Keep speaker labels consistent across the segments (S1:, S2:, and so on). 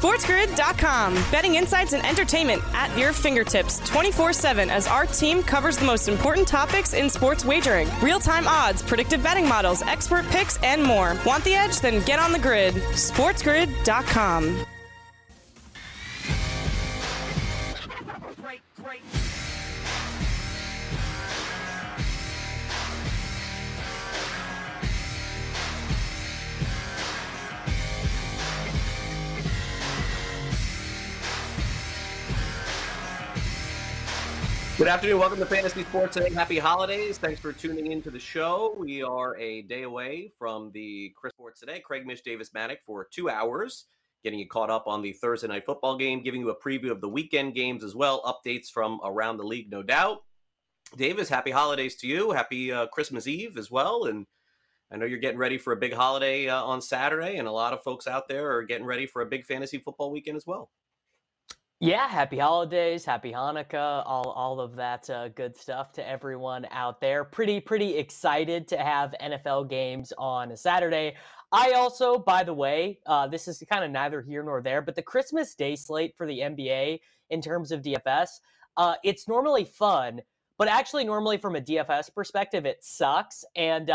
S1: SportsGrid.com. Betting insights and entertainment at your fingertips 24/7 as our team covers the most important topics in sports wagering. Real-time odds, predictive betting models, expert picks, and more. Want the edge? Then get on the grid. SportsGrid.com.
S2: Good afternoon. Welcome to Fantasy Sports Today. Happy holidays. Thanks for tuning into the show. We are a day away from the Chris Sports Today. Craig Mish, Davis Maddock for 2 hours, getting you caught up on the Thursday night football game, giving you a preview of the weekend games as well, updates from around the league, no doubt. Davis, happy holidays to you. Happy Christmas Eve as well. And I know you're getting ready for a big holiday on Saturday, and a lot of folks out there are getting ready for a big fantasy football weekend as well.
S3: Yeah, happy holidays, happy Hanukkah, all of that good stuff to everyone out there. Pretty excited to have NFL games on a Saturday. I also, by the way, this is kind of neither here nor there, but the Christmas Day slate for the NBA in terms of DFS, it's normally fun, but actually normally from a DFS perspective, it sucks. And,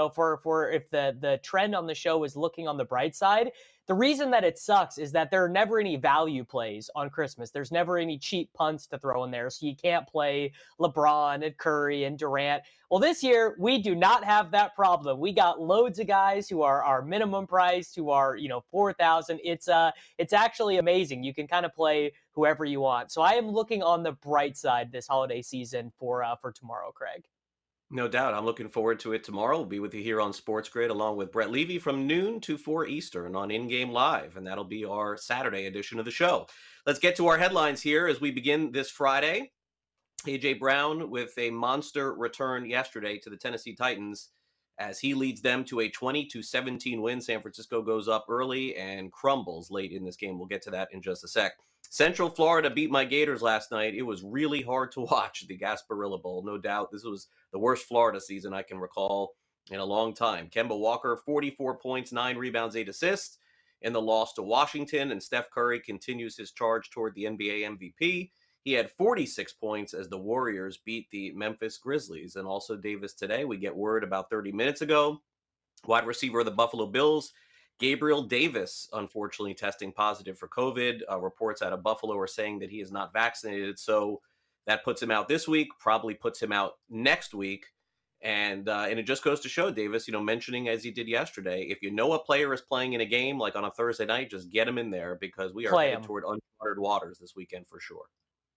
S3: for if the trend on the show is looking on the bright side, the reason that it sucks is that there are never any value plays on Christmas. There's never any cheap punts to throw in there. So you can't play LeBron and Curry and Durant. Well, this year, we do not have that problem. We got loads of guys who are our minimum priced, who are, $4,000. It's actually amazing. You can kind of play whoever you want. So I am looking on the bright side this holiday season for tomorrow, Craig.
S2: No doubt. I'm looking forward to it tomorrow. We'll be with you here on Sports Grid along with Brett Levy from noon to 4 Eastern on In Game Live, and that'll be our Saturday edition of the show. Let's get to our headlines here as we begin this Friday. A.J. Brown with a monster return yesterday to the Tennessee Titans as he leads them to a 20-17 win. San Francisco goes up early and crumbles late in this game. We'll get to that in just a sec. Central Florida beat my Gators last night. It was really hard to watch the Gasparilla Bowl, no doubt. This was the worst Florida season I can recall in a long time. Kemba Walker, 44 points, 9 rebounds, 8 assists in the loss to Washington, and Steph Curry continues his charge toward the NBA MVP. He had 46 points as the Warriors beat the Memphis Grizzlies. And also, Davis, today we get word about 30 minutes ago, wide receiver of the Buffalo Bills, Gabriel Davis, unfortunately testing positive for COVID. Reports out of Buffalo are saying that he is not vaccinated. So that puts him out this week, probably puts him out next week. And it just goes to show, Davis, mentioning as he did yesterday, if you know a player is playing in a game like on a Thursday night, just get him in there because we are headed toward uncharted waters this weekend for sure.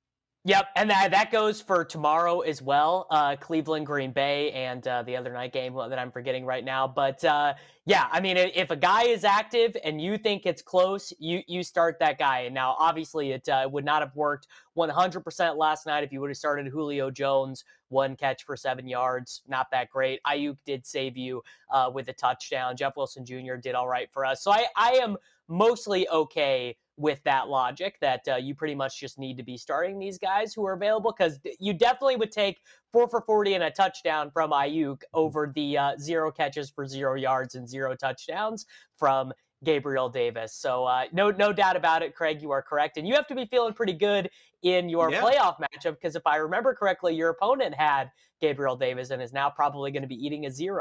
S3: Yep, and that goes for tomorrow as well, Cleveland, Green Bay, and the other night game that I'm forgetting right now. But, if a guy is active and you think it's close, you start that guy. And now, obviously, it would not have worked 100% last night if you would have started Julio Jones, 1 catch for 7 yards. Not that great. Ayuk did save you with a touchdown. Jeff Wilson Jr. did all right for us. So I am mostly okay with that logic that you pretty much just need to be starting these guys who are available, because you definitely would take 4 for 40 and a touchdown from Ayuk over the 0 catches for 0 yards and 0 touchdowns from Gabriel Davis. So no doubt about it, Craig, you are correct. And you have to be feeling pretty good in your playoff matchup, because if I remember correctly, your opponent had Gabriel Davis and is now probably going to be eating a 0.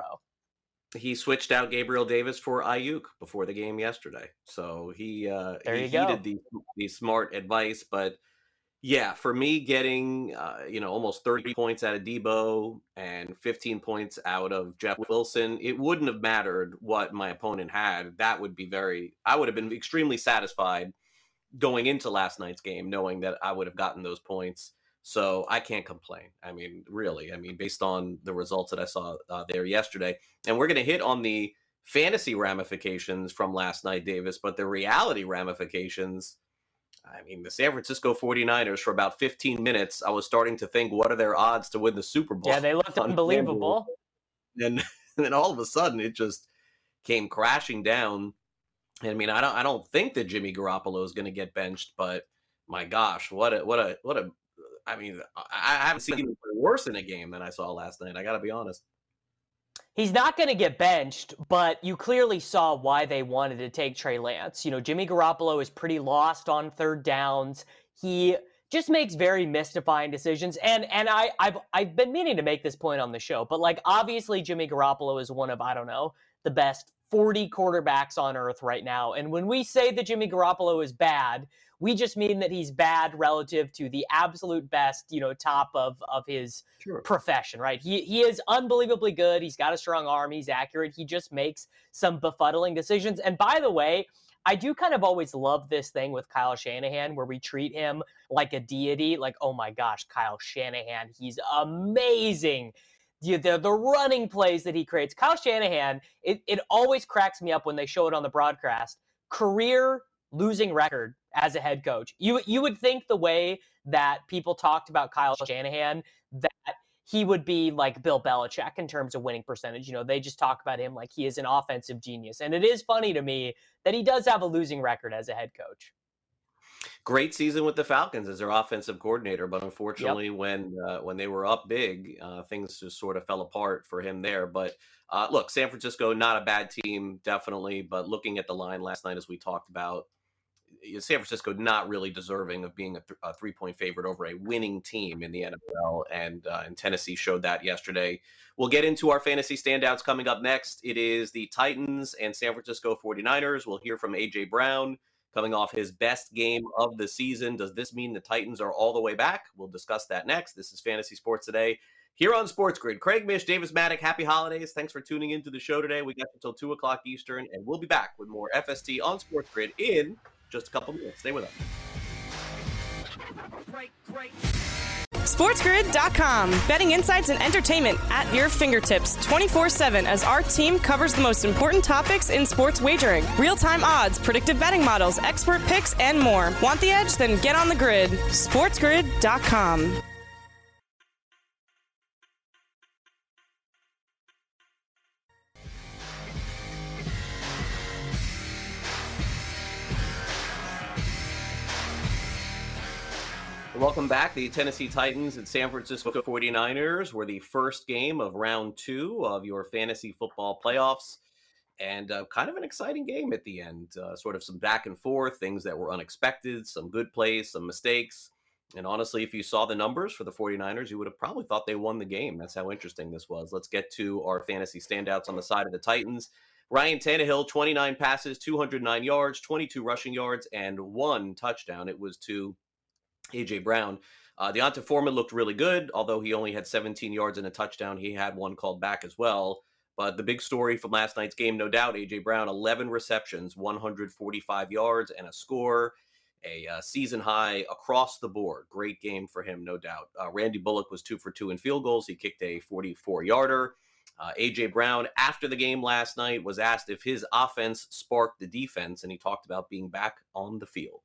S2: He switched out Gabriel Davis for Ayuk before the game yesterday. So he heeded the smart advice. But yeah, for me getting, almost 30 points out of Debo and 15 points out of Jeff Wilson, it wouldn't have mattered what my opponent had. I would have been extremely satisfied going into last night's game, knowing that I would have gotten those points. So I can't complain. Really, based on the results that I saw there yesterday. And we're going to hit on the fantasy ramifications from last night, Davis, but the reality ramifications, the San Francisco 49ers, for about 15 minutes, I was starting to think, what are their odds to win the Super Bowl?
S3: Yeah, they looked unbelievable.
S2: And then all of a sudden, it just came crashing down. I don't think that Jimmy Garoppolo is going to get benched, but my gosh, what a I haven't seen anything worse in a game than I saw last night. I got to be honest.
S3: He's not going to get benched, but you clearly saw why they wanted to take Trey Lance. Jimmy Garoppolo is pretty lost on third downs. He just makes very mystifying decisions. And I've been meaning to make this point on the show, but obviously Jimmy Garoppolo is one of, I don't know, the best 40 quarterbacks on earth right now. And when we say that Jimmy Garoppolo is bad, we just mean that he's bad relative to the absolute best, top of his profession, right? He is unbelievably good. He's got a strong arm. He's accurate. He just makes some befuddling decisions. And by the way, I do kind of always love this thing with Kyle Shanahan where we treat him like a deity. Oh my gosh, Kyle Shanahan, he's amazing. The running plays that he creates. Kyle Shanahan, it always cracks me up when they show it on the broadcast. Career losing record as a head coach. You would think the way that people talked about Kyle Shanahan that he would be like Bill Belichick in terms of winning percentage. They just talk about him like he is an offensive genius. And it is funny to me that he does have a losing record as a head coach.
S2: Great season with the Falcons as their offensive coordinator, but unfortunately when they were up big, things just sort of fell apart for him there. But look, San Francisco, not a bad team, definitely. But looking at the line last night, as we talked about, San Francisco not really deserving of being a 3-point favorite over a winning team in the NFL, and Tennessee showed that yesterday. We'll get into our fantasy standouts coming up next. It is the Titans and San Francisco 49ers. We'll hear from A.J. Brown coming off his best game of the season. Does this mean the Titans are all the way back? We'll discuss that next. This is Fantasy Sports Today here on Sports Grid. Craig Mish, Davis Maddock, happy holidays. Thanks for tuning into the show today. We got until 2 o'clock Eastern, and we'll be back with more FST on Sports Grid in just a couple minutes. Stay with us.
S1: SportsGrid.com. Betting insights and entertainment at your fingertips 24/7 as our team covers the most important topics in sports wagering. Real-time odds, predictive betting models, expert picks, and more. Want the edge? Then get on the grid. SportsGrid.com.
S2: Welcome back. The Tennessee Titans and San Francisco 49ers were the first game of round 2 of your fantasy football playoffs. And kind of an exciting game at the end. Sort of some back and forth, things that were unexpected, some good plays, some mistakes. And honestly, if you saw the numbers for the 49ers, you would have probably thought they won the game. That's how interesting this was. Let's get to our fantasy standouts on the side of the Titans. Ryan Tannehill, 29 passes, 209 yards, 22 rushing yards, and 1 touchdown. It was to A.J. Brown. Deonta Foreman looked really good, although he only had 17 yards and a touchdown. He had 1 called back as well. But the big story from last night's game, no doubt, A.J. Brown, 11 receptions, 145 yards, and a score, a season high across the board. Great game for him, no doubt. Randy Bullock was 2 for 2 in field goals. He kicked a 44-yarder. A.J. Brown, after the game last night, was asked if his offense sparked the defense, and he talked about being back on the field.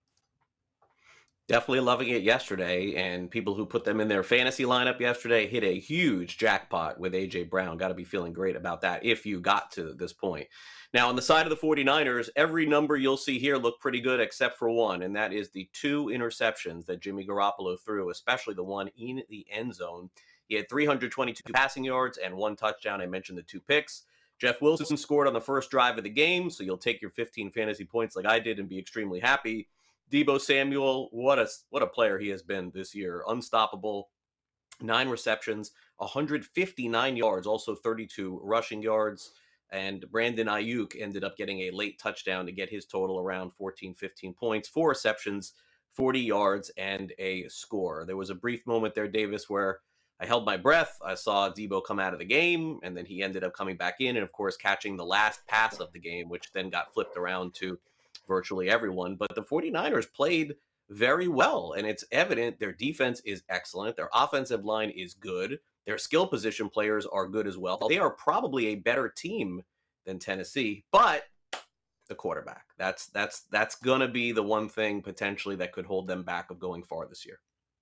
S2: Definitely loving it yesterday, and people who put them in their fantasy lineup yesterday hit a huge jackpot with A.J. Brown. Got to be feeling great about that if you got to this point. Now, on the side of the 49ers, every number you'll see here look pretty good except for one, and that is the 2 interceptions that Jimmy Garoppolo threw, especially the one in the end zone. He had 322 passing yards and 1 touchdown. I mentioned the 2 picks. Jeff Wilson scored on the first drive of the game, so you'll take your 15 fantasy points like I did and be extremely happy. Deebo Samuel, what a player he has been this year. Unstoppable. 9 receptions, 159 yards, also 32 rushing yards. And Brandon Ayuk ended up getting a late touchdown to get his total around 14, 15 points. 4 receptions, 40 yards, and a score. There was a brief moment there, Davis, where I held my breath. I saw Deebo come out of the game, and then he ended up coming back in and, of course, catching the last pass of the game, which then got flipped around to virtually everyone. But the 49ers played very well, and it's evident their defense is excellent. Their offensive line is good. Their skill position players are good as well. They are probably a better team than Tennessee, but the quarterback, that's going to be the one thing potentially that could hold them back of going far this year.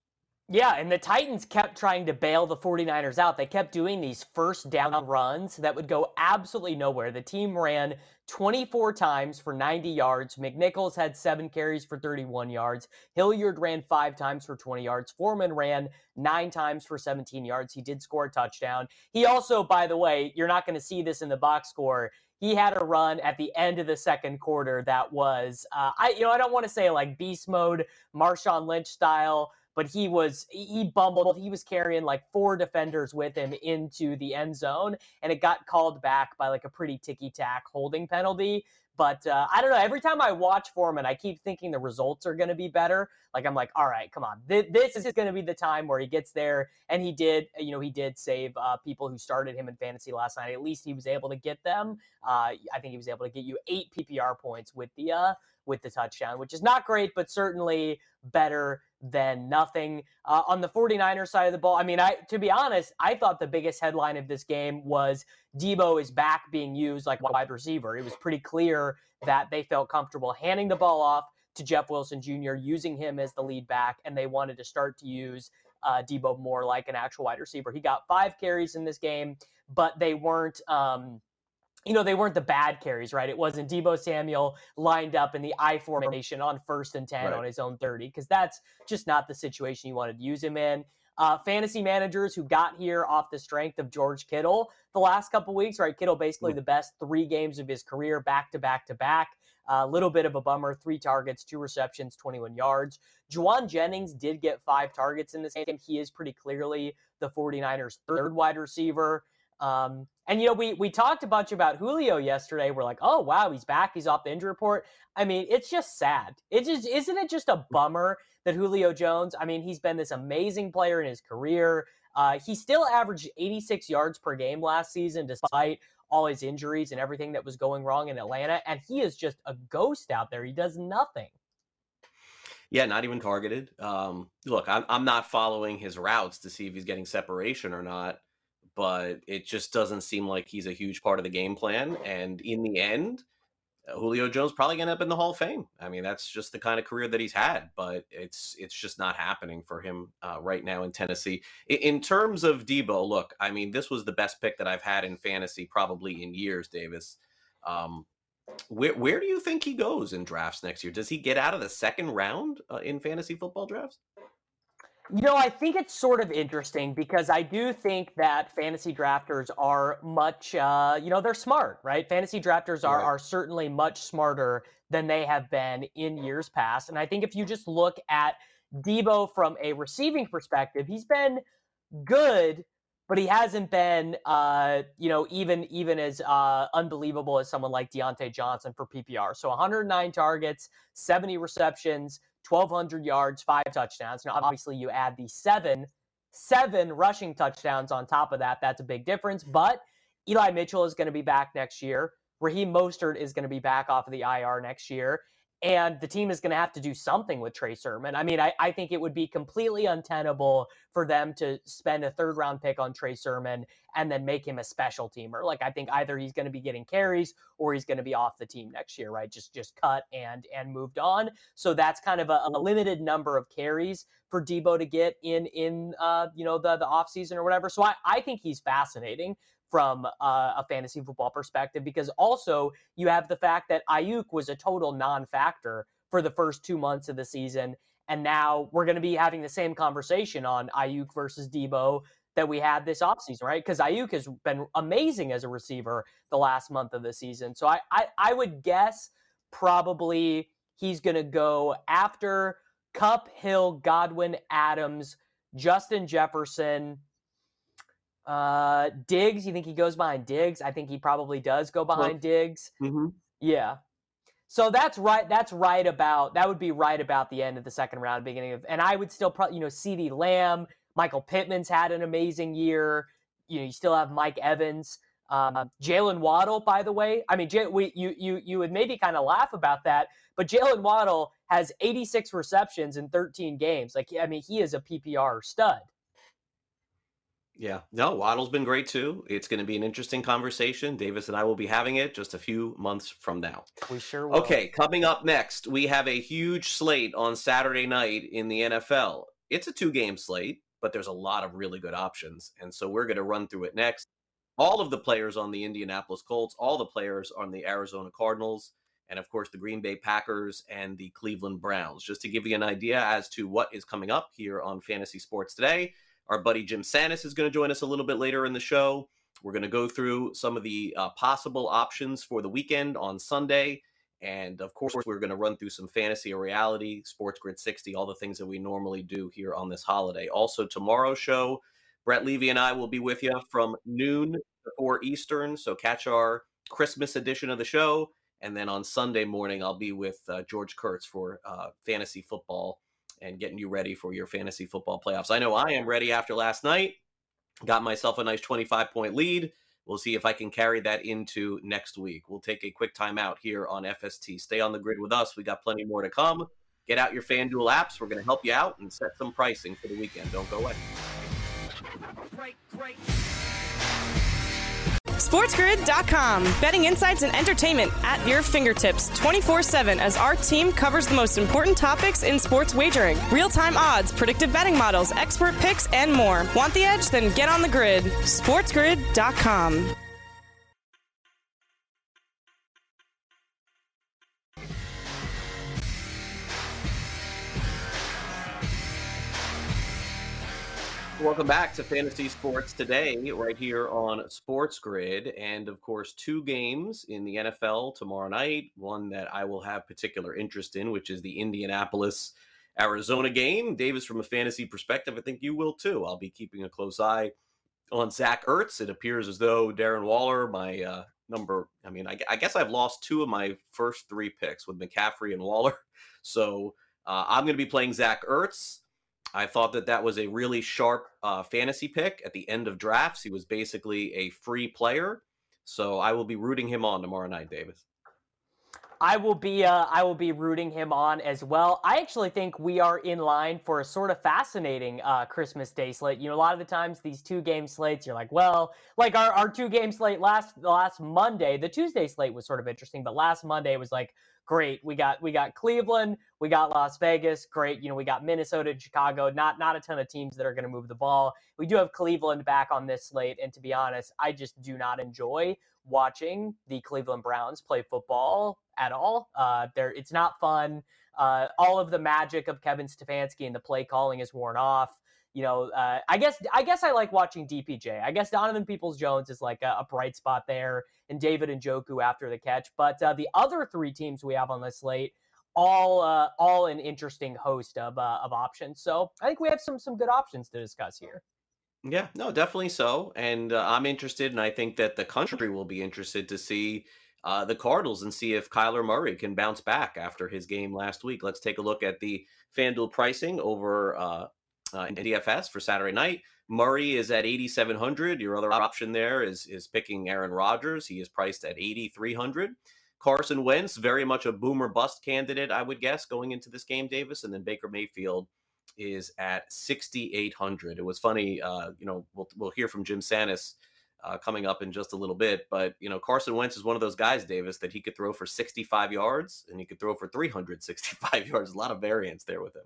S3: Yeah, and the Titans kept trying to bail the 49ers out. They kept doing these first down runs that would go absolutely nowhere. The team ran 24 times for 90 yards. McNichols had 7 carries for 31 yards. Hilliard ran 5 times for 20 yards. Foreman ran 9 times for 17 yards. He did score a touchdown. He also, by the way, you're not going to see this in the box score, he had a run at the end of the second quarter that was, I don't want to say like beast mode, Marshawn Lynch style, but he bumbled. He was carrying like 4 defenders with him into the end zone, and it got called back by like a pretty ticky-tack holding penalty. But I don't know. Every time I watch Foreman, I keep thinking the results are going to be better. Like, I'm like, all right, come on. This is going to be the time where he gets there. And he did save people who started him in fantasy last night. At least he was able to get them. I think he was able to get you 8 PPR points with the touchdown, which is not great, but certainly better than nothing. On the 49ers side of the ball, I mean, to be honest, I thought the biggest headline of this game was Debo is back being used like wide receiver. It was pretty clear that they felt comfortable handing the ball off to Jeff Wilson Jr., using him as the lead back, and they wanted to start to use Debo more like an actual wide receiver. He got 5 carries in this game, but they weren't they weren't the bad carries, right? It wasn't Debo Samuel lined up in the I formation on 1st and 10 on his own 30, because that's just not the situation you wanted to use him in. Fantasy managers who got here off the strength of George Kittle the last couple weeks, right? Kittle basically the best 3 games of his career, back to back to back. A little bit of a bummer, 3 targets, 2 receptions, 21 yards. Juwan Jennings did get 5 targets in this game. He is pretty clearly the 49ers' 3rd wide receiver. And we talked a bunch about Julio yesterday. We're like, oh wow, he's back. He's off the injury report. I mean, it's just sad. Isn't it just a bummer that Julio Jones, I mean, he's been this amazing player in his career. He still averaged 86 yards per game last season, despite all his injuries and everything that was going wrong in Atlanta. And he is just a ghost out there. He does nothing.
S2: Yeah, not even targeted. Look, I'm not following his routes to see if he's getting separation or not, but it just doesn't seem like he's a huge part of the game plan. And in the end, Julio Jones probably going to end up in the Hall of Fame. I mean, that's just the kind of career that he's had, but it's just not happening for him right now in Tennessee. In terms of Debo, look, I mean, this was the best pick that I've had in fantasy probably in years, Davis. Where do you think he goes in drafts next year? Does he get out of the 2nd round in fantasy football drafts?
S3: I think it's sort of interesting because I do think that fantasy drafters are much, they're smart, right? Fantasy drafters are certainly much smarter than they have been in years past. And I think if you just look at Debo from a receiving perspective, he's been good, but he hasn't been, even as unbelievable as someone like Deontay Johnson for PPR. So 109 targets, 70 receptions, 1,200 yards, 5 touchdowns. Now, obviously, you add the seven rushing touchdowns on top of that. That's a big difference. But Eli Mitchell is going to be back next year. Raheem Mostert is going to be back off of the IR next year. And the team is going to have to do something with Trey Sermon. I mean, I think it would be completely untenable for them to spend a 3rd-round pick on Trey Sermon and then make him a special teamer. Like, I think either he's going to be getting carries or he's going to be off the team next year, right? Just cut and moved on. So that's kind of a limited number of carries for Debo to get in the offseason or whatever. So I think he's fascinating from a fantasy football perspective, because also you have the fact that Ayuk was a total non-factor for the first 2 months of the season. And now we're going to be having the same conversation on Ayuk versus Debo that we had this offseason, right? Because Ayuk has been amazing as a receiver the last month of the season. So I would guess probably he's going to go after Kupp, Hill, Godwin, Adams, Justin Jefferson, Diggs. You think he goes behind Diggs? I think he probably does go behind Diggs.
S2: Mm-hmm.
S3: Yeah. So that would be right about the end of the 2nd round, beginning of, and I would still probably, CeeDee Lamb, Michael Pittman's had an amazing year. You still have Mike Evans, Jalen Waddle, by the way. I mean, you would maybe kind of laugh about that, but Jalen Waddle has 86 receptions in 13 games. Like, I mean, he is a PPR stud.
S2: Yeah, no, Waddle's been great too. It's going to be an interesting conversation. Davis and I will be having it just a few months from now.
S3: We sure will.
S2: Okay, coming up next, we have a huge slate on Saturday night in the NFL. it's a 2-game slate, but there's a lot of really good options. And so we're going to run through it next. All of the players on the Indianapolis Colts, all the players on the Arizona Cardinals, and of course the Green Bay Packers and the Cleveland Browns. Just to give you an idea as to what is coming up here on Fantasy Sports Today, our buddy Jim Sannes is going to join us a little bit later in the show. We're going to go through some of the possible options for the weekend on Sunday. And of course, we're going to run through some fantasy or reality, Sports Grid 60, all the things that we normally do here on this holiday. Also, tomorrow's show, Brett Levy and I will be with you from noon to 4 Eastern. So catch our Christmas edition of the show. And then on Sunday morning, I'll be with George Kurtz for fantasy football and getting you ready for your fantasy football playoffs. I know I am ready after last night. Got myself a nice 25-point lead. We'll see if I can carry that into next week. We'll take a quick timeout here on FST. Stay on the grid with us. We got plenty more to come. Get out your FanDuel apps. We're going to help you out and set some pricing for the weekend. Don't go away.
S1: SportsGrid.com. Betting insights and entertainment at your fingertips 24/7 as our team covers the most important topics in sports wagering. Real-time odds, predictive betting models, expert picks, and more. Want the edge? Then get on the grid. SportsGrid.com.
S2: Welcome back to Fantasy Sports Today, right here on Sports Grid. And of course, 2 games in the NFL tomorrow night. One that I will have particular interest in, which is the Indianapolis, Arizona game. Davis, from a fantasy perspective, I think you will too. I'll be keeping a close eye on Zach Ertz. It appears as though Darren Waller, my I guess I've lost 2 of my first 3 picks with McCaffrey and Waller. So I'm going to be playing Zach Ertz. I thought that was a really sharp fantasy pick at the end of drafts. He was basically a free player. So I will be rooting him on tomorrow night, Davis.
S3: I will be rooting him on as well. I actually think we are in line for a sort of fascinating Christmas Day slate. You know, a lot of the times these 2-game slates, you're like, well, like our 2-game slate last Monday, the Tuesday slate was sort of interesting, but last Monday was like, great. We got Cleveland, we got Las Vegas, great. You know, we got Minnesota, Chicago, not a ton of teams that are going to move the ball. We do have Cleveland back on this slate, and to be honest, I just do not enjoy watching the Cleveland Browns play football at all. It's not fun. All of the magic of Kevin Stefanski and the play calling is worn off. You know, I guess I like watching DPJ. I guess Donovan Peoples-Jones is like a bright spot there, and David Njoku after the catch. But the other 3 teams we have on this slate, all an interesting host of options. So I think we have some good options to discuss here.
S2: Yeah, no, definitely so. And I'm interested, and I think that the country will be interested to see the Cardinals and see if Kyler Murray can bounce back after his game last week. Let's take a look at the FanDuel pricing over in DFS for Saturday night. Murray is at 8,700. Your other option there is picking Aaron Rodgers. He is priced at 8,300. Carson Wentz, very much a boomer bust candidate, I would guess, going into this game, Davis. And then Baker Mayfield is at 6,800. It was funny, we'll hear from Jim Sannes coming up in just a little bit. But, Carson Wentz is one of those guys, Davis, that he could throw for 65 yards and he could throw for 365 yards. A lot of variance there with him.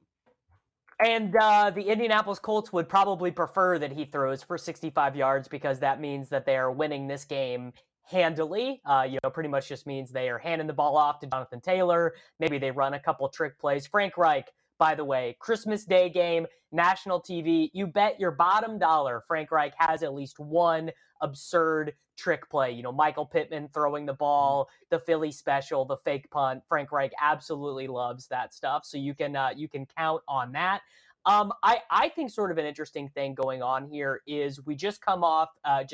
S3: And the Indianapolis Colts would probably prefer that he throws for 65 yards because that means that they are winning this game handily. Pretty much just means they are handing the ball off to Jonathan Taylor. Maybe they run a couple trick plays. Frank Reich, by the way, Christmas Day game, national TV. You bet your bottom dollar Frank Reich has at least one absurd trick play. Michael Pittman throwing the ball, the Philly special, the fake punt. Frank Reich absolutely loves that stuff. So you can count on that. I think sort of an interesting thing going on here is we just came off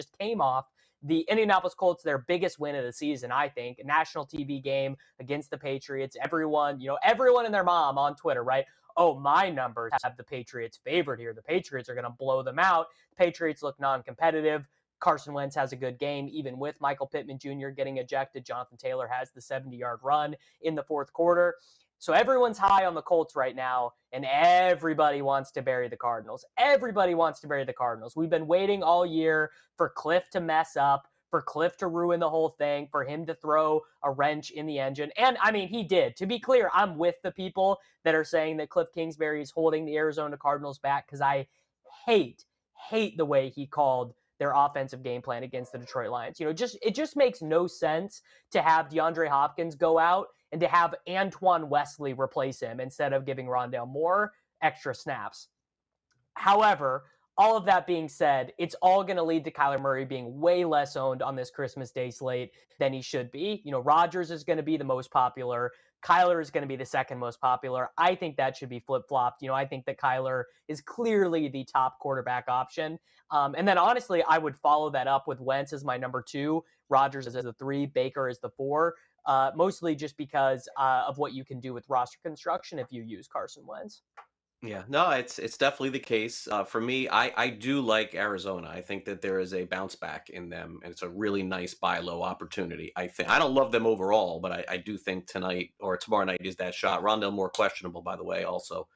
S3: the Indianapolis Colts, their biggest win of the season, I think, a national TV game against the Patriots. Everyone and their mom on Twitter, right? Oh, my numbers have the Patriots favored here. The Patriots are going to blow them out. The Patriots look non-competitive. Carson Wentz has a good game, even with Michael Pittman Jr. getting ejected. Jonathan Taylor has the 70-yard run in the fourth quarter. So everyone's high on the Colts right now, and everybody wants to bury the Cardinals. Everybody wants to bury the Cardinals. We've been waiting all year for Cliff to mess up, for Cliff to ruin the whole thing, for him to throw a wrench in the engine. And I mean, he did. To be clear, I'm with the people that are saying that Cliff Kingsbury is holding the Arizona Cardinals back, because I hate the way he called their offensive game plan against the Detroit Lions. It just makes no sense to have DeAndre Hopkins go out and to have Antoine Wesley replace him instead of giving Rondale Moore extra snaps. However, all of that being said, it's all going to lead to Kyler Murray being way less owned on this Christmas Day slate than he should be. Rodgers is going to be the most popular. Kyler is going to be the second most popular. I think that should be flip-flopped. I think that Kyler is clearly the top quarterback option. And then honestly, I would follow that up with Wentz as my number 2, Rodgers as the 3, Baker as the 4, mostly just because of what you can do with roster construction if you use Carson Wentz.
S2: Yeah, no, it's definitely the case. For me, I do like Arizona. I think that there is a bounce back in them, and it's a really nice buy low opportunity. I don't love them overall, but I do think tonight or tomorrow night is that shot. Rondale Moore questionable, by the way, also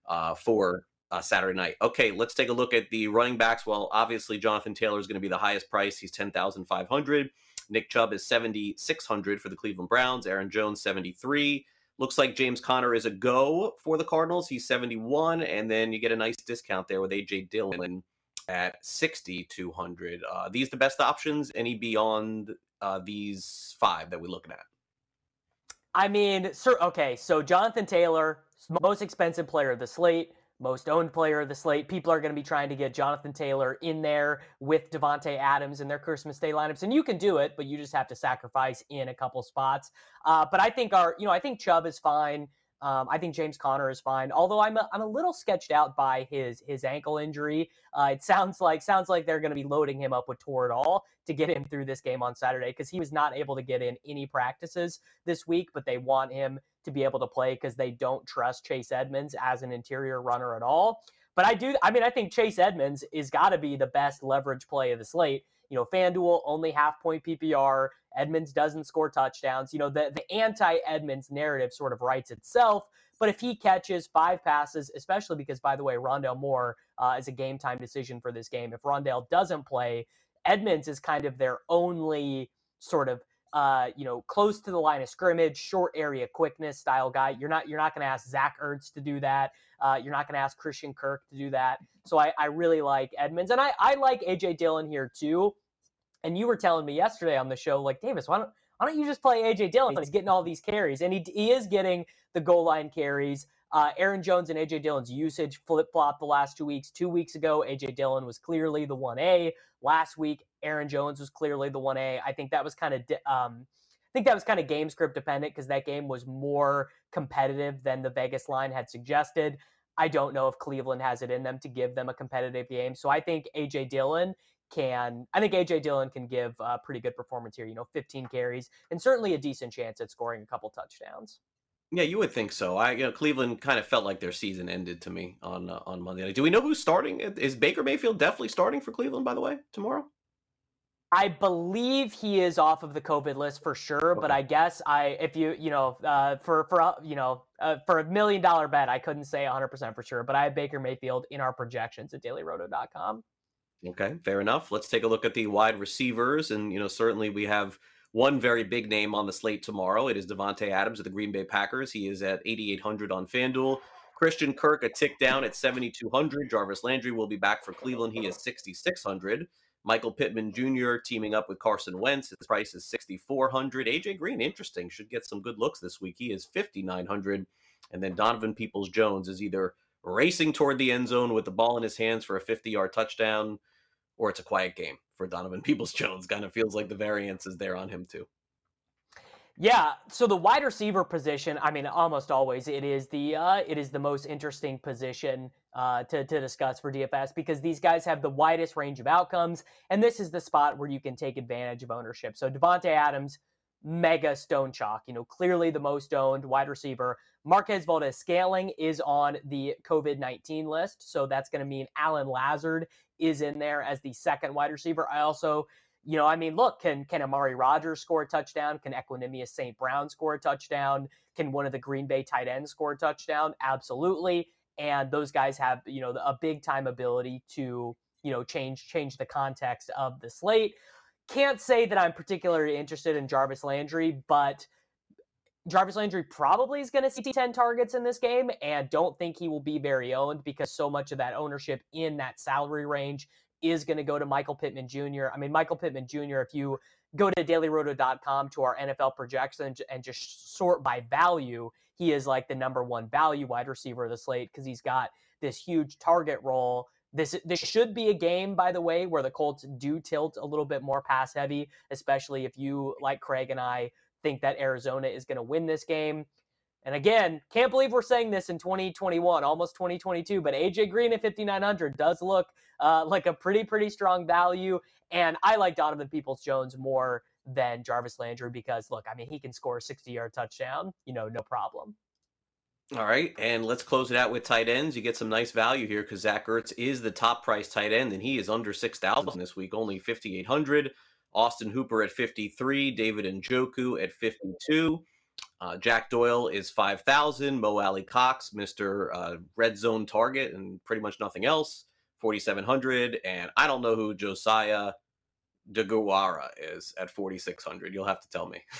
S2: for Saturday night. Okay, let's take a look at the running backs. Well, obviously Jonathan Taylor is going to be the highest price. He's 10,500. Nick Chubb is 7,600 for the Cleveland Browns. Aaron Jones 73. Looks like James Conner is a go for the Cardinals. He's 71, and then you get a nice discount there with A.J. Dillon at 6,200. These the best options? Any beyond these 5 that we're looking at?
S3: I mean, okay, so Jonathan Taylor, most expensive player of the slate, most owned player of the slate. People are going to be trying to get Jonathan Taylor in there with Davante Adams in their Christmas Day lineups, and you can do it, but you just have to sacrifice in a couple spots. But I think I think Chubb is fine. I think James Conner is fine. Although I'm a little sketched out by his ankle injury. It sounds like they're going to be loading him up with Toradol to get him through this game on Saturday, because he was not able to get in any practices this week, but they want him to be able to play because they don't trust Chase Edmonds as an interior runner at all. But I think Chase Edmonds is got to be the best leverage play of the slate. FanDuel only half-point PPR. Edmonds doesn't score touchdowns. The anti-Edmonds narrative sort of writes itself. But if he catches 5 passes, especially because, by the way, Rondale Moore is a game-time decision for this game. If Rondale doesn't play, Edmonds is kind of their only sort of close to the line of scrimmage, short area quickness style guy. You're not going to ask Zach Ertz to do that. You're not going to ask Christian Kirk to do that. So I really like Edmonds, and I like A.J. Dillon here too. And you were telling me yesterday on the show, like, Davis, why don't you just play A.J. Dillon? He's getting all these carries, and he is getting the goal line carries. Aaron Jones and A.J. Dillon's usage flip-flopped the last 2 weeks. 2 weeks ago, A.J. Dillon was clearly the 1A. Last week, Aaron Jones was clearly the 1A. I think that was kind of game script dependent, because that game was more competitive than the Vegas line had suggested. I don't know if Cleveland has it in them to give them a competitive game. So I think A.J. Dillon can give a pretty good performance here, 15 carries, and certainly a decent chance at scoring a couple touchdowns.
S2: Yeah, you would think so. Cleveland kind of felt like their season ended to me on Monday night. Do we know who's starting? Is Baker Mayfield definitely starting for Cleveland, by the way, tomorrow?
S3: I believe he is off of the COVID list for sure, okay. But I guess for $1 million bet, I couldn't say 100% for sure, but I have Baker Mayfield in our projections at dailyroto.com.
S2: Okay, fair enough. Let's take a look at the wide receivers, and certainly we have one very big name on the slate tomorrow. It is Davante Adams of the Green Bay Packers. He is at 8,800 on FanDuel. Christian Kirk a tick down at 7,200. Jarvis Landry will be back for Cleveland. He is 6,600. Michael Pittman Jr. teaming up with Carson Wentz. His price is 6,400. AJ Green, interesting, should get some good looks this week. He is 5,900. And then Donovan Peoples-Jones is either racing toward the end zone with the ball in his hands for a 50-yard touchdown, or it's a quiet game for Donovan Peoples-Jones. Kind of feels like the variance is there on him too.
S3: Yeah, so the wide receiver position, I mean, almost always it is the most interesting position to discuss for DFS, because these guys have the widest range of outcomes, and this is the spot where you can take advantage of ownership. So Davante Adams, mega stone chalk, clearly the most owned wide receiver. Marquez Valdes-Scantling is on the COVID-19 list, so that's going to mean Alan Lazard is in there as the second wide receiver. I also, look, can Amari Rodgers score a touchdown? Can Equanimeous St. Brown score a touchdown? Can one of the Green Bay tight ends score a touchdown? Absolutely. And those guys have, a big time ability to, change the context of the slate. can't say that I'm particularly interested in Jarvis Landry, but Jarvis Landry probably is going to see 10 targets in this game, and don't think he will be very owned because so much of that ownership in that salary range is going to go to Michael Pittman Jr. I mean, Michael Pittman Jr., if you go to dailyroto.com to our NFL projections and just sort by value, he is like the number one value wide receiver of the slate because he's got this huge target role. This should be a game, by the way, where the Colts do tilt a little bit more pass heavy, especially if you, like Craig and I, think that Arizona is going to win this game. And again, can't believe we're saying this in 2021, almost 2022, but AJ Green at 5,900 does look like a pretty strong value. And I like Donovan Peoples-Jones more than Jarvis Landry because, look, I mean, he can score a 60-yard touchdown, no problem.
S2: All right, and let's close it out with tight ends. You get some nice value here because Zach Ertz is the top price tight end, and he is under 6,000 this week, only 5,800. Austin Hooper at 53, David Njoku at 52. Jack Doyle is 5,000. Mo Alley Cox, Mr. Red Zone target, and pretty much nothing else, 4,700. And I don't know who Josiah DeGuara is at 4,600. You'll have to tell me.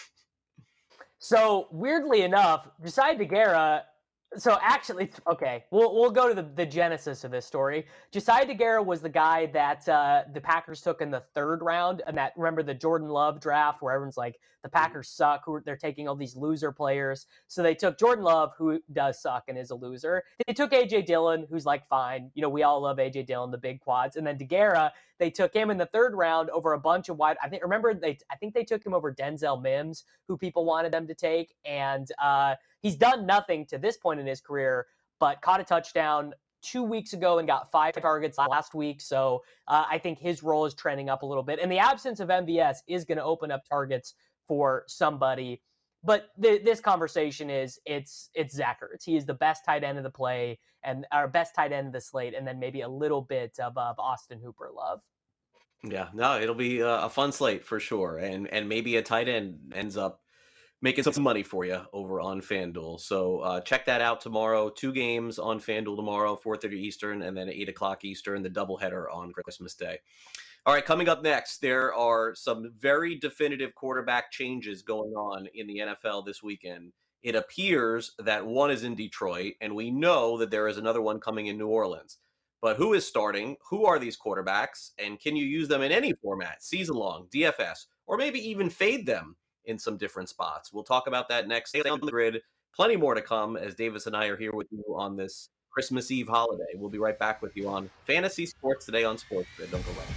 S3: So weirdly enough, Josiah DeGuara. So actually, okay, we'll go to the genesis of this story. Josiah DeGuara was the guy that the Packers took in the third round, and that, remember the Jordan Love draft where everyone's like, the Packers suck, they're taking all these loser players. So they took Jordan Love, who does suck and is a loser. They took A.J. Dillon, who's like fine. We all love A.J. Dillon, the big quads. And then DeGuara, they took him in the third round over a bunch of wide. I think they took him over Denzel Mims, who people wanted them to take. And he's done nothing to this point in his career, but caught a touchdown 2 weeks ago and got 5 targets last week. So I think his role is trending up a little bit. And the absence of MVS is going to open up targets for somebody. But this conversation it's Zach Ertz. He is the best tight end of the play and our best tight end of the slate, and then maybe a little bit of Austin Hooper love.
S2: Yeah, no, it'll be a fun slate for sure. And maybe a tight end ends up making some money for you over on FanDuel. So check that out tomorrow. 2 games on FanDuel tomorrow, 4:30 Eastern, and then at 8 o'clock Eastern, the doubleheader on Christmas Day. All right, coming up next, there are some very definitive quarterback changes going on in the NFL this weekend. It appears that one is in Detroit, and we know that there is another one coming in New Orleans. But who is starting? Who are these quarterbacks? And can you use them in any format, season-long, DFS, or maybe even fade them in some different spots? We'll talk about that next. Stay on the grid. Plenty more to come as Davis and I are here with you on this Christmas Eve holiday. We'll be right back with you on Fantasy Sports today on Sports Grid. Don't go away.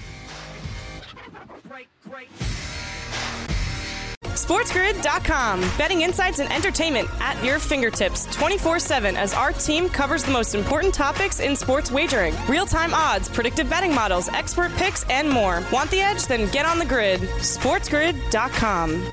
S1: SportsGrid.com. Betting insights and entertainment at your fingertips 24/7 as our team covers the most important topics in sports wagering. Real-time odds, predictive betting models, expert picks, and more. Want the edge? Then get on the grid. SportsGrid.com.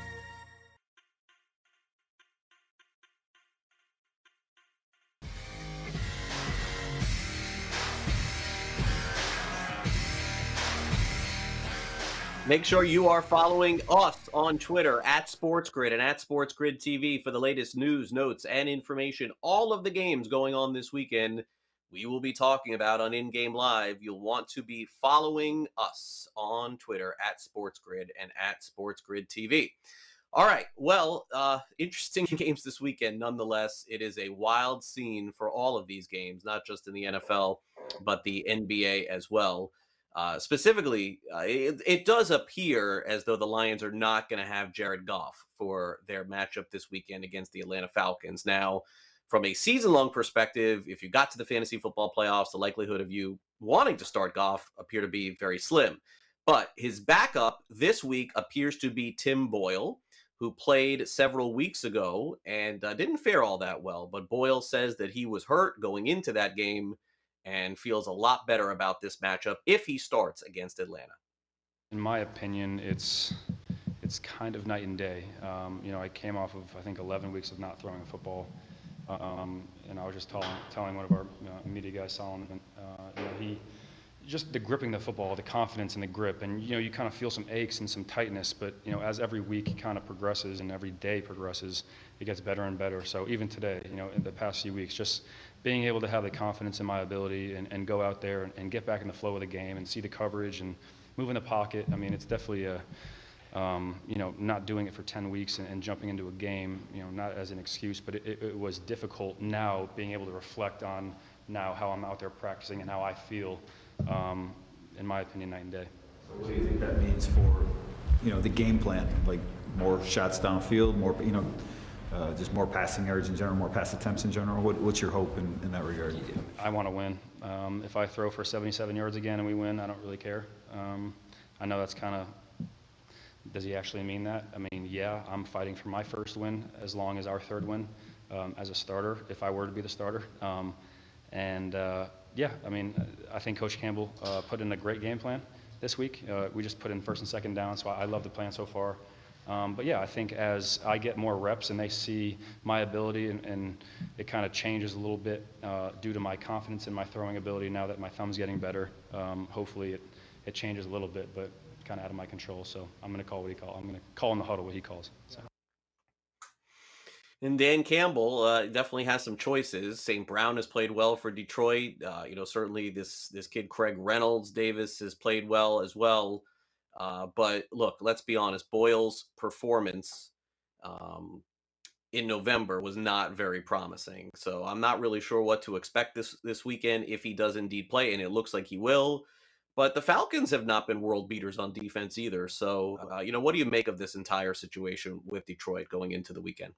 S2: Make sure you are following us on Twitter at SportsGrid and at SportsGrid TV for the latest news, notes, and information. All of the games going on this weekend, we will be talking about on In Game Live. You'll want to be following us on Twitter at SportsGrid and at SportsGrid TV. All right, well, interesting games this weekend. Nonetheless, it is a wild scene for all of these games, not just in the NFL, but the NBA as well. Specifically, it does appear as though the Lions are not going to have Jared Goff for their matchup this weekend against the Atlanta Falcons. Now, from a season-long perspective, if you got to the fantasy football playoffs, the likelihood of you wanting to start Goff appear to be very slim. But his backup this week appears to be Tim Boyle, who played several weeks ago and didn't fare all that well. But Boyle says that he was hurt going into that game and feels a lot better about this matchup if he starts against Atlanta.
S4: In my opinion, it's kind of night and day. I came off of, I think, 11 weeks of not throwing a football. And I was just telling one of our media guys, Solomon, just the gripping the football, the confidence in the grip, and you kind of feel some aches and some tightness, but as every week kind of progresses and every day progresses, it gets better and better. So even today, in the past few weeks, just being able to have the confidence in my ability and go out there and get back in the flow of the game and see the coverage and move in the pocket. I mean, it's definitely a not doing it for 10 weeks and jumping into a game, not as an excuse, but it was difficult now being able to reflect on now how I'm out there practicing and how I feel, in my opinion, night and day.
S5: So what do you think that means for, the game plan? Like more shots downfield, more, just more passing yards in general, more pass attempts in general? What's your hope in that regard?
S4: I want to win. If I throw for 77 yards again and we win, I don't really care. I know that's kind of, does he actually mean that? I mean, yeah, I'm fighting for my first win as long as our third win as a starter, if I were to be the starter. I think Coach Campbell put in a great game plan this week. We just put in first and second down, so I love the plan so far. I think as I get more reps and they see my ability and it kind of changes a little bit due to my confidence in my throwing ability now that my thumb's getting better. Hopefully it changes a little bit, but kind of out of my control. So I'm going to call what he calls. I'm going to call in the huddle what he calls. So.
S2: And Dan Campbell definitely has some choices. St. Brown has played well for Detroit. Certainly this kid Craig Reynolds Davis has played well as well. But look, let's be honest. Boyle's performance in November was not very promising. So I'm not really sure what to expect this weekend if he does indeed play, and it looks like he will. But the Falcons have not been world beaters on defense either. So, what do you make of this entire situation with Detroit going into the weekend?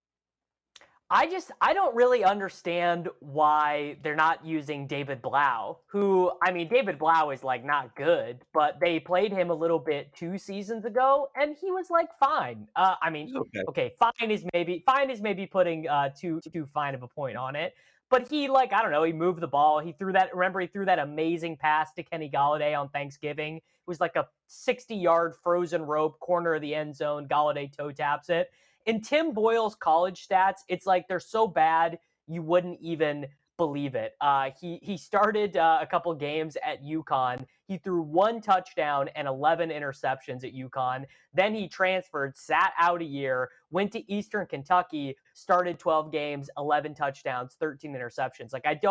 S3: I don't really understand why they're not using David Blau, who, David Blau is not good, but they played him a little bit 2 seasons ago and he was fine. Okay, fine is maybe putting too fine of a point on it. But he, he moved the ball. He threw that amazing pass to Kenny Golladay on Thanksgiving. It was like a 60-yard frozen rope, corner of the end zone. Golladay toe taps it. In Tim Boyle's college stats, it's they're so bad you wouldn't even believe it. He started a couple games at UConn. He threw 1 touchdown and 11 interceptions at UConn. Then he transferred, sat out a year, went to Eastern Kentucky, started 12 games, 11 touchdowns, 13 interceptions.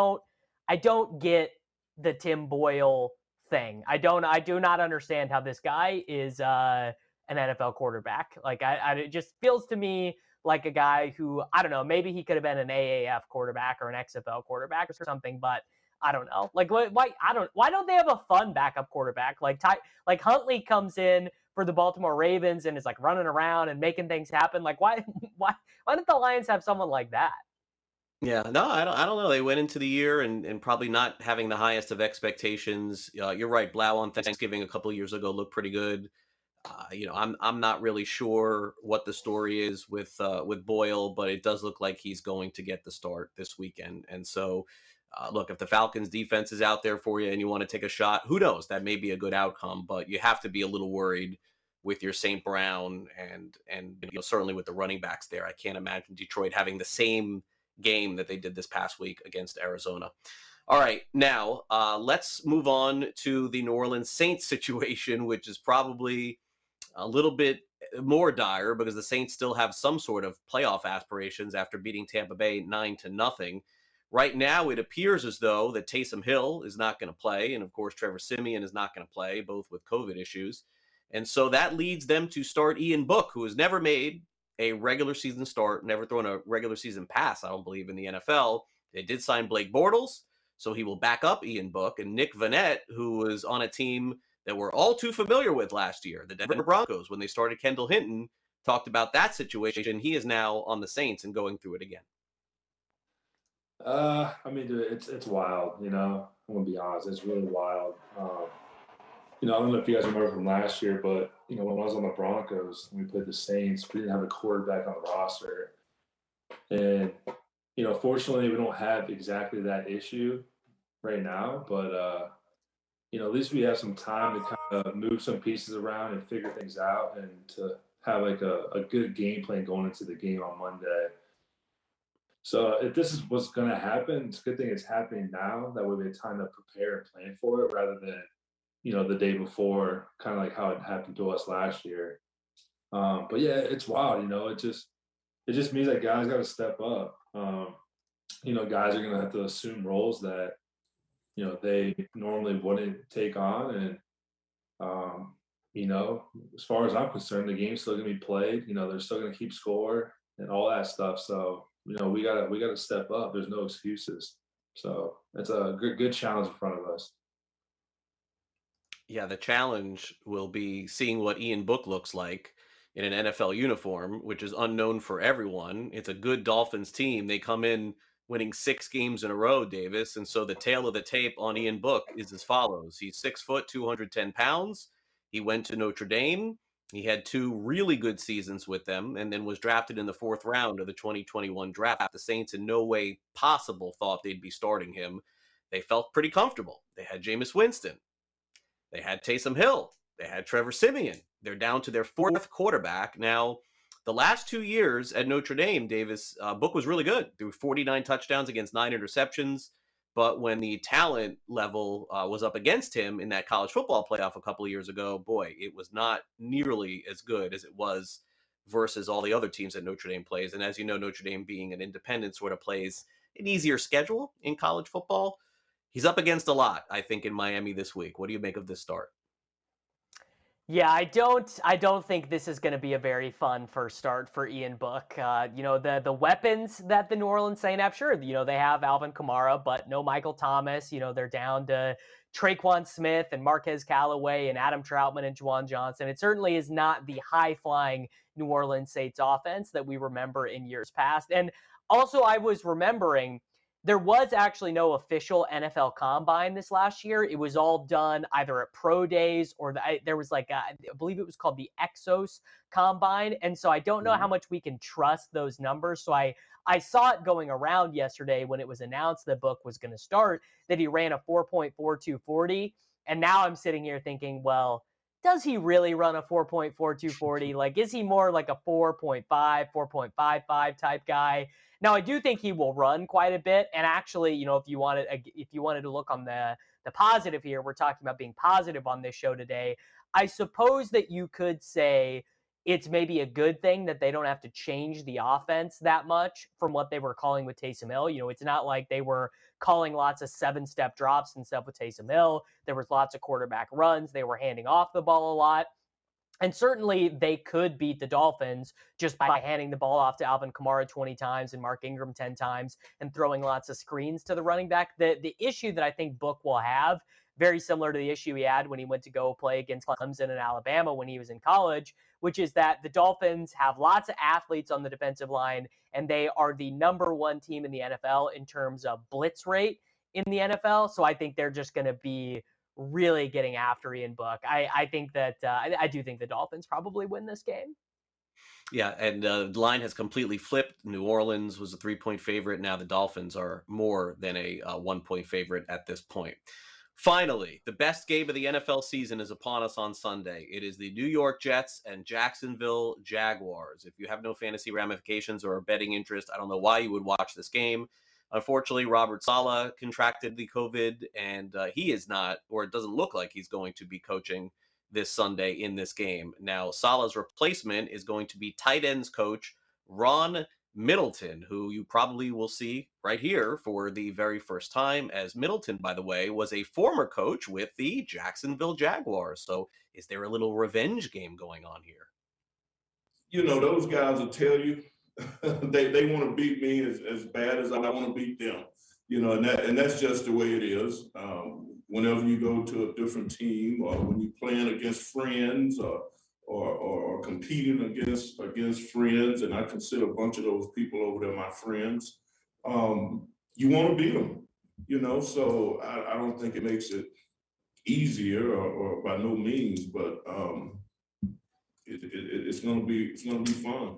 S3: I don't get the Tim Boyle thing. I do not understand how this guy is an NFL quarterback. It just feels to me like a guy who, I don't know, maybe he could have been an AAF quarterback or an XFL quarterback or something, but I don't know. Why don't they have a fun backup quarterback? Huntley comes in for the Baltimore Ravens and is running around and making things happen. Why don't the Lions have someone like that?
S2: Yeah, no, I don't know. They went into the year and probably not having the highest of expectations. You're right. Blau on Thanksgiving a couple of years ago looked pretty good. I'm not really sure what the story is with Boyle, but it does look like he's going to get the start this weekend. And so, look, if the Falcons defense is out there for you and you want to take a shot, who knows? That may be a good outcome, but you have to be a little worried with your St. Brown and certainly with the running backs there. I can't imagine Detroit having the same game that they did this past week against Arizona. All right, now let's move on to the New Orleans Saints situation, which is probably a little bit more dire because the Saints still have some sort of playoff aspirations after beating Tampa Bay 9-0. Right now, it appears as though that Taysom Hill is not going to play, and of course, Trevor Siemian is not going to play, both with COVID issues. And so that leads them to start Ian Book, who has never made a regular season start, never thrown a regular season pass, I don't believe, in the NFL. They did sign Blake Bortles, so he will back up Ian Book. And Nick Vannett, who was on a team that we're all too familiar with last year, the Denver Broncos, when they started Kendall Hinton, talked about that situation. He is now on the Saints and going through it again.
S6: It's wild, I'm going to be honest. It's really wild. I don't know if you guys remember from last year, but, when I was on the Broncos and we played the Saints, we didn't have a quarterback on the roster. And, fortunately, we don't have exactly that issue right now, but, at least we have some time to kind of move some pieces around and figure things out and to have a good game plan going into the game on Monday. So if this is what's going to happen, it's a good thing it's happening now. That way we have time to prepare and plan for it rather than, the day before, kind of like how it happened to us last year. But yeah, it's wild, it just means that guys got to step up. Guys are going to have to assume roles that, they normally wouldn't take on. And, You know, as far as I'm concerned, the game's still gonna be played. You know, they're still gonna keep score and all that stuff. So, you know, we gotta step up. There's no excuses. So it's a good challenge in front of us.
S2: Yeah, the challenge will be seeing what Ian Book looks like in an NFL uniform, which is unknown for everyone. It's a good Dolphins team. They come in winning 6 games in a row, Davis. And so the tale of the tape on Ian Book is as follows. He's 6 foot, 210 pounds. He went to Notre Dame. He had 2 really good seasons with them and then was drafted in the 4th round of the 2021 draft. The Saints in no way possible thought they'd be starting him. They felt pretty comfortable. They had Jameis Winston. They had Taysom Hill. They had Trevor Siemian. They're down to their 4th quarterback. Now, the last 2 years at Notre Dame, Davis, Book was really good. Threw 49 touchdowns against 9 interceptions. But when the talent level was up against him in that college football playoff a couple of years ago, boy, it was not nearly as good as it was versus all the other teams that Notre Dame plays. And as you know, Notre Dame being an independent sort of plays an easier schedule in college football. He's up against a lot, I think, in Miami this week. What do you make of this start?
S3: Yeah, I don't think this is going to be a very fun first start for Ian Book. You know, the weapons that the New Orleans Saints have, sure, you know, they have Alvin Kamara, but no Michael Thomas. You know, they're down to Traquan Smith and Marquez Callaway and Adam Troutman and Juwan Johnson. It certainly is not the high-flying New Orleans Saints offense that we remember in years past. And also, I was remembering there was actually no official NFL combine this last year. It was all done either at pro days or there was like, I believe it was called the Exos combine. And so I don't know how much we can trust those numbers. So I saw it going around yesterday when it was announced the Book was going to start that he ran a 4.4240. And now I'm sitting here thinking, well, does he really run a 4.4240? Like, is he more like a 4.5, 4.55 type guy? Now, I do think he will run quite a bit. And actually, you know, if you wanted to look on the positive here, we're talking about being positive on this show today. I suppose that you could say it's maybe a good thing that they don't have to change the offense that much from what they were calling with Taysom Hill. You know, it's not like they were calling lots of 7-step drops and stuff with Taysom Hill. There was lots of quarterback runs. They were handing off the ball a lot. And certainly they could beat the Dolphins just by handing the ball off to Alvin Kamara 20 times and Mark Ingram 10 times and throwing lots of screens to the running back. The issue that I think Book will have, very similar to the issue he had when he went to go play against Clemson and Alabama when he was in college, which is that the Dolphins have lots of athletes on the defensive line, and they are the #1 team in the NFL in terms of blitz rate in the NFL. So I think they're just going to be really getting after Ian Book. I think that I do think the Dolphins probably win this game.
S2: Yeah, and the line has completely flipped. New Orleans was a 3-point favorite. Now the Dolphins are more than a 1-point favorite at this point. Finally, the best game of the NFL season is upon us on Sunday. It is the New York Jets and Jacksonville Jaguars. If you have no fantasy ramifications or a betting interest, I don't know why you would watch this game. Unfortunately, Robert Saleh contracted the COVID, and he is not, or it doesn't look like he's going to be coaching this Sunday in this game. Now, Saleh's replacement is going to be tight ends coach Ron Middleton, who you probably will see right here for the very first time, as Middleton, by the way, was a former coach with the Jacksonville Jaguars. So is there a little revenge game going on here?
S7: You know, those guys will tell you they want to beat me as bad as I want to beat them. You know, and that's just the way it is. Whenever you go to a different team, or when you're playing against friends, or competing against friends, and I consider a bunch of those people over there my friends, you want to beat them. You know, so I don't think it makes it easier, or by no means, but it's gonna be fun.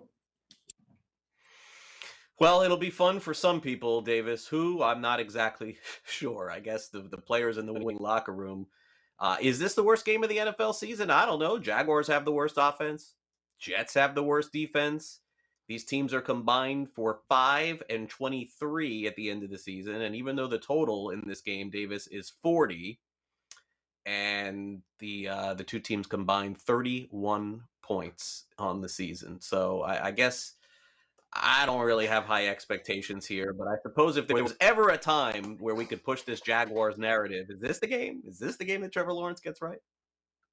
S2: Well, it'll be fun for some people, Davis, who I'm not exactly sure. I guess the players in the winning locker room. Is this the worst game of the NFL season? I don't know. Jaguars have the worst offense. Jets have the worst defense. These teams are combined for 5-23 at the end of the season. And even though the total in this game, Davis, is 40, and the two teams combined 31 points on the season. So I guess I don't really have high expectations here, but I suppose if there was ever a time where we could push this Jaguars narrative, is this the game? Is this the game that Trevor Lawrence gets right?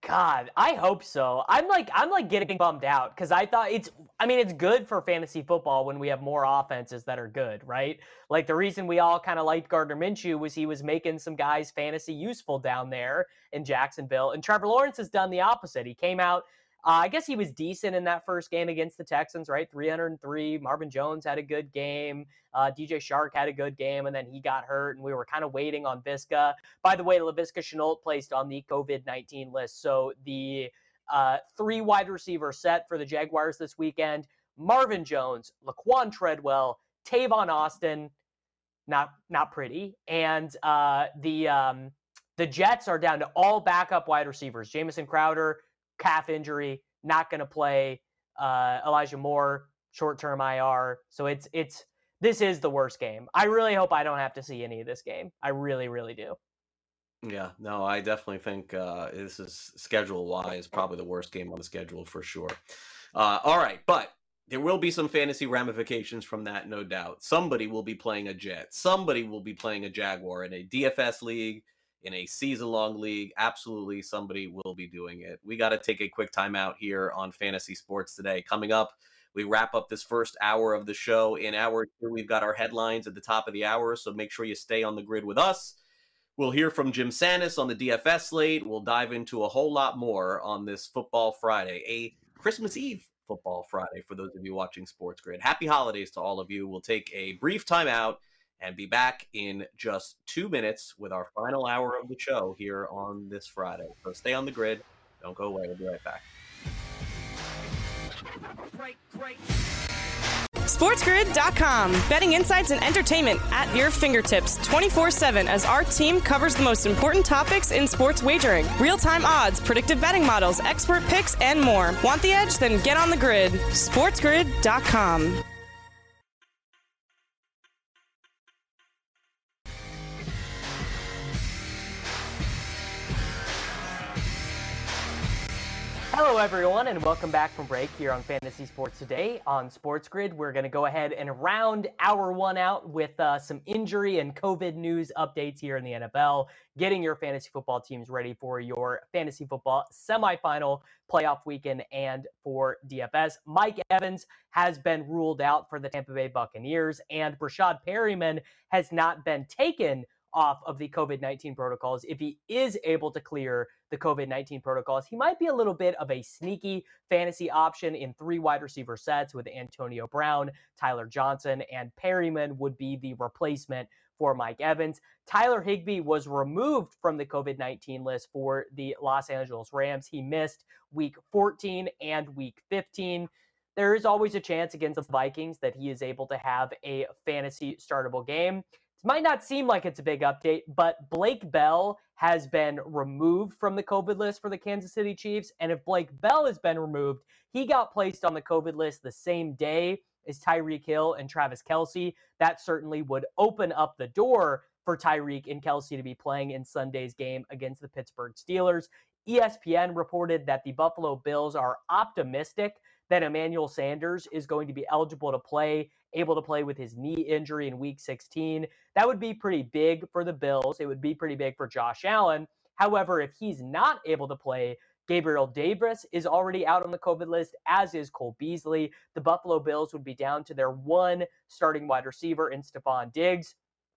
S3: God, I hope so. I'm like getting bummed out because I thought it's good for fantasy football when we have more offenses that are good, right? Like the reason we all kind of liked Gardner Minshew was he was making some guys fantasy useful down there in Jacksonville. And Trevor Lawrence has done the opposite. He came out, I guess he was decent in that first game against the Texans, right? 303. Marvin Jones had a good game. DJ Shark had a good game, and then he got hurt, and we were kind of waiting on Viska. By the way, Laviska Shenault placed on the COVID-19 list. So the 3 wide receiver set for the Jaguars this weekend: Marvin Jones, Laquan Treadwell, Tavon Austin, not pretty, and the Jets are down to all backup wide receivers. Jamison Crowder, calf injury, not going to play. Elijah Moore, short-term IR. So this is the worst game. I really hope I don't have to see any of this game. I really, really do.
S2: Yeah, no, I definitely think this is schedule-wise probably the worst game on the schedule for sure. All right, but there will be some fantasy ramifications from that, no doubt. Somebody will be playing a Jet. Somebody will be playing a Jaguar in a DFS league, in a season-long league. Absolutely, somebody will be doing it. We got to take a quick timeout here on Fantasy Sports Today. Coming up, we wrap up this first hour of the show. In hour 2, we've got our headlines at the top of the hour, so make sure you stay on the grid with us. We'll hear from Jim Sannes on the DFS slate. We'll dive into a whole lot more on this Football Friday, a Christmas Eve Football Friday for those of you watching Sports Grid. Happy holidays to all of you. We'll take a brief timeout and be back in just 2 minutes with our final hour of the show here on this Friday. So stay on the grid. Don't go away. We'll be right back.
S1: SportsGrid.com. Betting insights and entertainment at your fingertips 24/7 as our team covers the most important topics in sports wagering. Real-time odds, predictive betting models, expert picks, and more. Want the edge? Then get on the grid. SportsGrid.com.
S3: Hello, everyone, and welcome back from break here on Fantasy Sports Today on Sports Grid. We're going to go ahead and round hour 1 out with some injury and COVID news updates here in the NFL, getting your fantasy football teams ready for your fantasy football semifinal playoff weekend and for DFS. Mike Evans has been ruled out for the Tampa Bay Buccaneers, and Brashad Perryman has not been taken off of the COVID-19 protocols. If he is able to clear the COVID-19 protocols, he might be a little bit of a sneaky fantasy option in 3 wide receiver sets with Antonio Brown, Tyler Johnson, and Perryman would be the replacement for Mike Evans. Tyler Higbee was removed from the COVID-19 list for the Los Angeles Rams. He missed week 14 and week 15. There is always a chance against the Vikings that he is able to have a fantasy startable game. Might not seem like it's a big update, but Blake Bell has been removed from the COVID list for the Kansas City Chiefs. And if Blake Bell has been removed, he got placed on the COVID list the same day as Tyreek Hill and Travis Kelce. That certainly would open up the door for Tyreek and Kelce to be playing in Sunday's game against the Pittsburgh Steelers. ESPN reported that the Buffalo Bills are optimistic that Emmanuel Sanders is going to be able to play with his knee injury in week 16. That would be pretty big for the Bills. It would be pretty big for Josh Allen. However, if he's not able to play, Gabriel Davis is already out on the COVID list, as is Cole Beasley. The Buffalo Bills would be down to their 1 starting wide receiver in Stephon Diggs.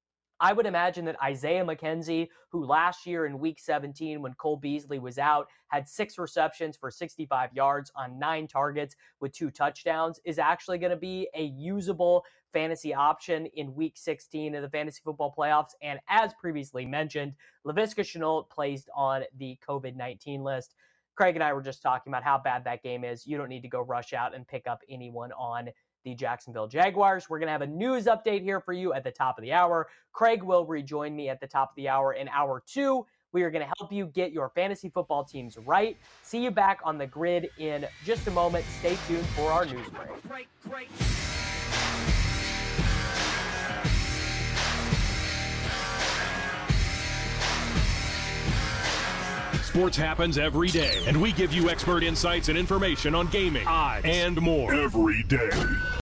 S3: I would imagine that Isaiah McKenzie, who last year in week 17, when Cole Beasley was out, had 6 receptions for 65 yards on 9 targets with 2 touchdowns, is actually going to be a usable fantasy option in week 16 of the fantasy football playoffs. And as previously mentioned, Laviska Shenault placed on the COVID-19 list. Craig and I were just talking about how bad that game is. You don't need to go rush out and pick up anyone on the Jacksonville Jaguars. We're going to have a news update here for you at the top of the hour. Craig will rejoin me at the top of the hour in hour 2. We are going to help you get your fantasy football teams right. See you back on the grid in just a moment. Stay tuned for our news break.
S8: Sports happens every day, and we give you expert insights and information on gaming, odds, and more. Every day.